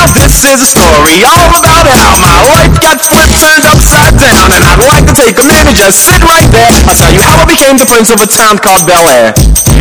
This is a story all about how my life got flipped, turned upside down, and I'd like to take a minute and just sit right there. I'll tell you how I became the prince of a town called Bel Air.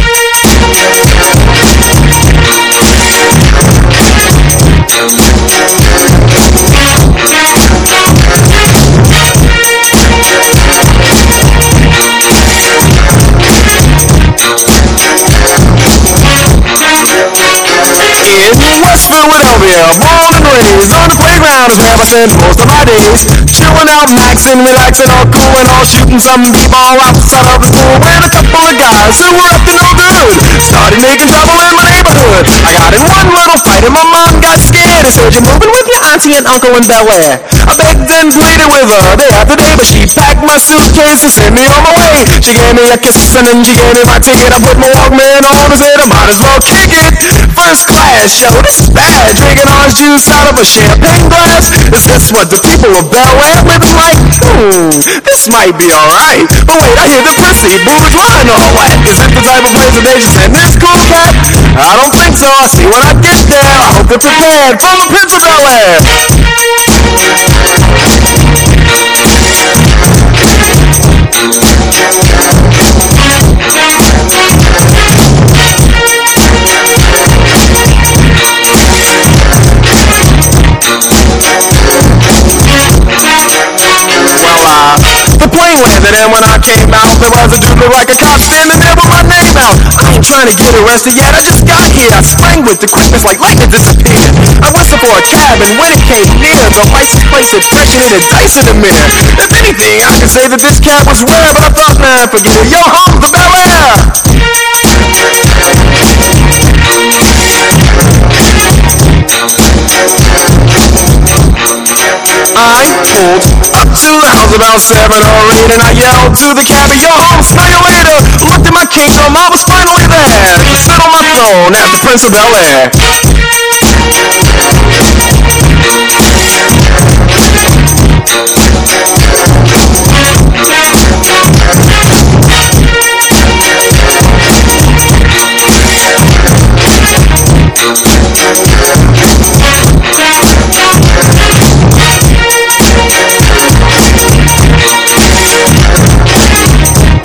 In West Philadelphia, born and raised on the playground is where I spent most of my days. Chilling out, maxing, relaxing, all cool and all, shooting some b-ball outside of the school. When a couple of guys who were up to no good started making trouble in my neighborhood. I got in one little fight and my mom got scared and said, "You're moving with your auntie and uncle in Bel Air." I begged and pleaded with her day after day, but she packed my suitcase and sent me on my way. She gave me a kiss and then she gave me my ticket. I put my Walkman on and said I might as well kick it. First class show, this is bad. Drinking orange juice out of a champagne glass. Is this what the people of Bel Air living like? This might be alright. But wait, I hear the prissy bourgeois and all that. Is it the type of place that they should send this cool cat? I don't think so. I'll see when I get there. I hope they're prepared for the Prince of Bel Air. The plane landed and when I came out, there was a dude looked like a cop standing there with my name out. I ain't trying to get arrested yet, I just got here. I sprang with the quickness like lightning disappeared. I whistled for a cab and when it came near, the license plate said fresh and it had dice in the mirror. If anything, I could say that this cab was rare, but I thought, nah, forget it. Yo, home to Bel Air! I pulled up to the house about 7 or 8 and I yelled to the cabbie, "Yo, home, smell you later." Looked at my kingdom, I was finally there. Sit on my throne at the Prince of Bel Air.